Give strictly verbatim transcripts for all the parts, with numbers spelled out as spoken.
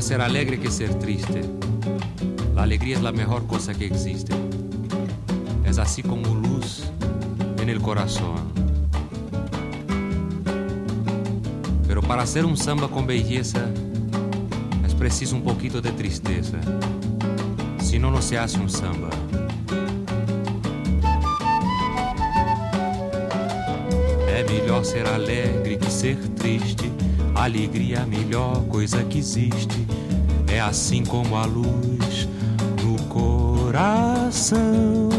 melhor ser alegre que ser triste. La alegría es la mejor cosa que existe. Es así como luz en el corazón. Pero para hacer un samba con belleza es preciso un poquito de tristeza. Si no, no se hace un samba. É melhor ser alegre que ser triste. A alegria é a melhor coisa que existe. É assim como a luz no coração.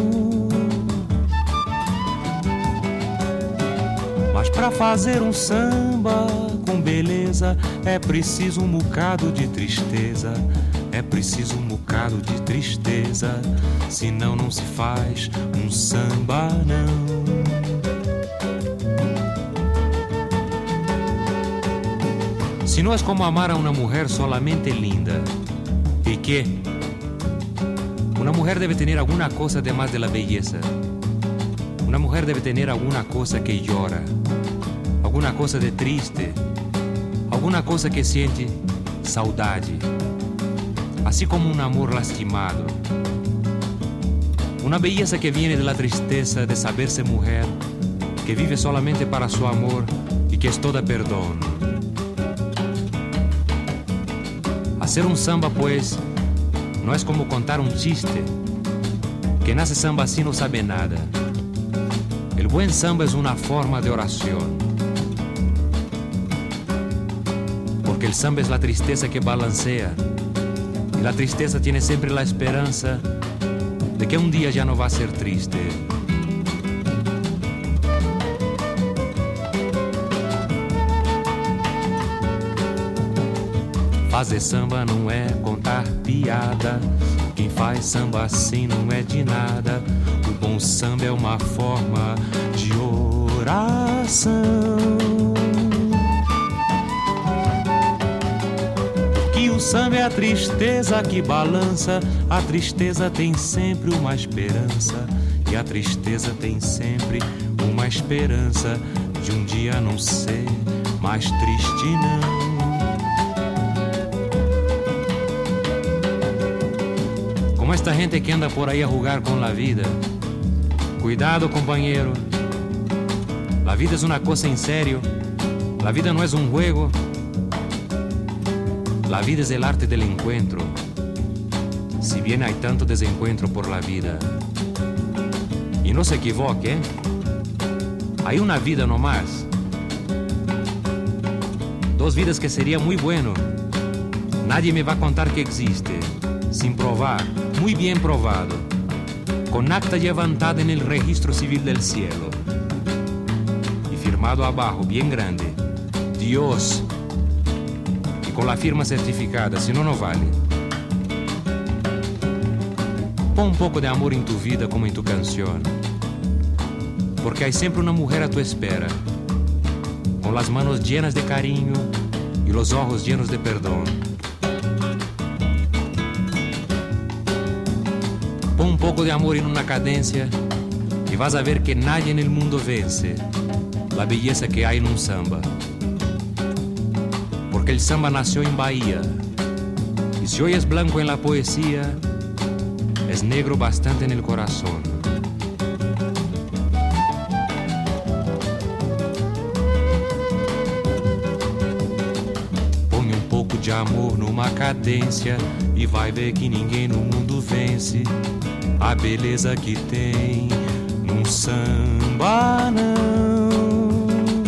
Mas pra fazer um samba com beleza é preciso um bocado de tristeza. É preciso um bocado de tristeza. Senão não se faz um samba, não. Si no es como amar a una mujer solamente linda. ¿Y qué? Una mujer debe tener alguna cosa además de la belleza. Una mujer debe tener alguna cosa que llora, alguna cosa de triste, alguna cosa que siente saudade, así como un amor lastimado. Una belleza que viene de la tristeza de saberse mujer, que vive solamente para su amor y que es toda perdón. Hacer un samba, pues, no es como contar un chiste. Quien hace samba así no sabe nada. El buen samba es una forma de oración. Porque el samba es la tristeza que balancea. Y la tristeza tiene siempre la esperanza de que un día ya no va a ser triste. Fazer samba não é contar piada. Quem faz samba assim não é de nada. O bom samba é uma forma de oração. Porque o samba é a tristeza que balança. A tristeza tem sempre uma esperança. E a tristeza tem sempre uma esperança de um dia não ser mais triste, não. Como esta gente que anda por ahí a jugar con la vida. Cuidado, compañero. La vida es una cosa en serio. La vida no es un juego. La vida es el arte del encuentro. Si bien hay tanto desencuentro por la vida. Y no se equivoque, ¿eh? Hay una vida nomás. Dos vidas que sería muy bueno. Nadie me va a contar que existe. Sin probar, muy bien probado, con acta levantada en el registro civil del cielo y firmado abajo, bien grande, Dios, y con la firma certificada, si no, no vale. Pon un poco de amor en tu vida como en tu canción, porque hay siempre una mujer a tu espera, con las manos llenas de cariño y los ojos llenos de perdón. Un poco de amor en una cadencia y vas a ver que nadie en el mundo vence la belleza que hay en un samba. Porque el samba nació en Bahía y si hoy es blanco en la poesía, es negro bastante en el corazón. Põe um pouco de amor numa cadência e vai ver que ninguém no mundo vence a beleza que tem num samba, não.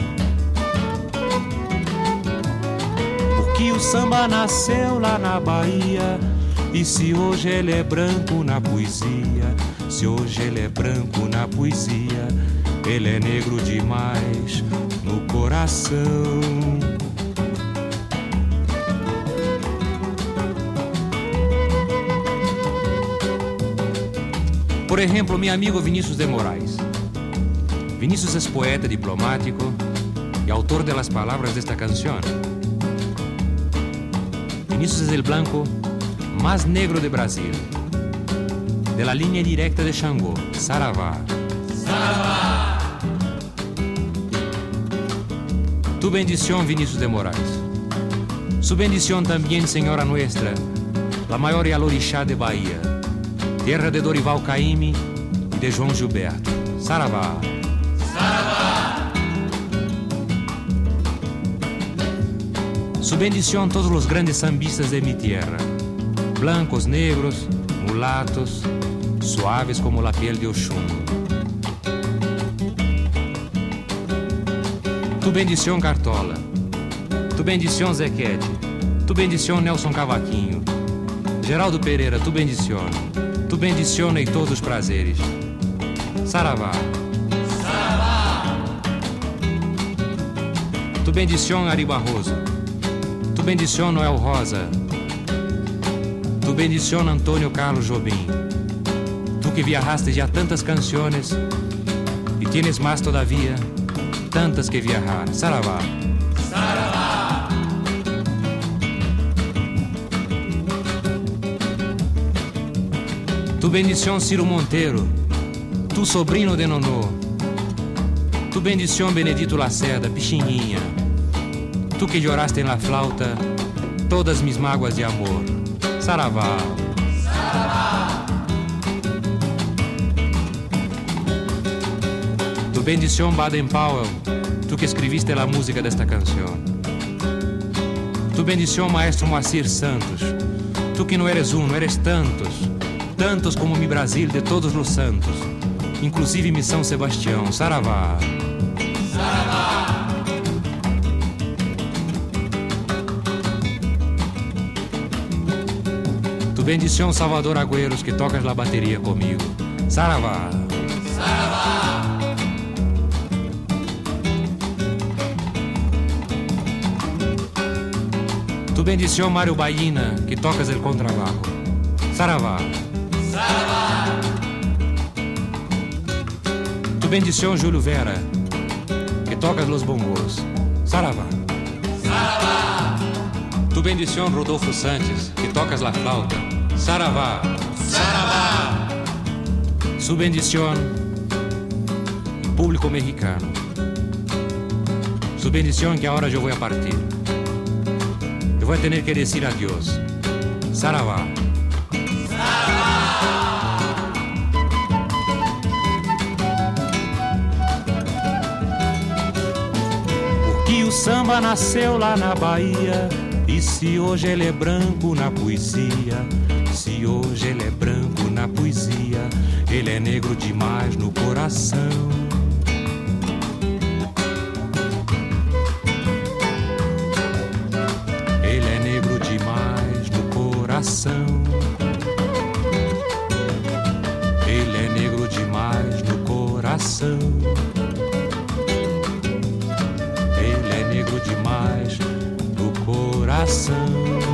Porque o samba nasceu lá na Bahia. E se hoje ele é branco na poesia, se hoje ele é branco na poesia, ele é negro demais no coração. Por ejemplo, mi amigo Vinícius de Moraes. Vinícius es poeta diplomático y autor de las palabras de esta canción. Vinícius es el blanco más negro de Brasil, de la línea directa de Xangô, Saravá. Saravá. Tu bendición, Vinícius de Moraes. Su bendición también, Senhora Nuestra, la maior Yalorixá de Bahia, terra de Dorival Caymmi e de João Gilberto. Saravá. Saravá. Su bendición todos los grandes sambistas de mi tierra, blancos, negros, mulatos, suaves como la piel de Oxum. Tu bendición Cartola, tu bendición Zequete, tu bendición Nelson Cavaquinho, Geraldo Pereira, tu bendición, tu bendición e todos os prazeres. Saravá. Saravá. Tu bendición Ari Barroso, tu bendición Noel Rosa, tu bendición Antônio Carlos Jobim, tu que viajaste já tantas canções e tienes más todavía tantas que viajar. Saravá. Saravá. Tu bendición Ciro Monteiro, tu sobrinho de Nonô, tu bendición Benedito Lacerda, Pichinguinha, tu que lloraste en la flauta todas mis mágoas de amor. Saravá. Saravá. Tu bendición Baden Powell, tu que escribiste la música desta canção. Tu bendición Maestro Moacir Santos, tu que não eres um, não eres tantos, tantos como mi Brasil de todos os santos, inclusive mi São Sebastião. Saravá. Saravá. Tu bendición Salvador Agüeros, que tocas la bateria comigo. Saravá. Saravá. Tu bendición Mário Baína, que tocas el contrabajo. Saravá. Saravá. Tu bendición Júlio Vera, que tocas los bongos. Saravá. Saravá. Tu bendición Rodolfo Santos, que tocas la flauta. Saravá. Saravá. Su bendición público mexicano. Su bendición que ahora yo voy a partir. Eu vou ter que dizer adiós. Saravá. Saravá. Porque o samba nasceu lá na Bahia, e se hoje ele é branco na poesia, se hoje ele é branco na poesia, ele é negro demais no coração. Ele é negro demais no coração. Ele é negro demais no coração.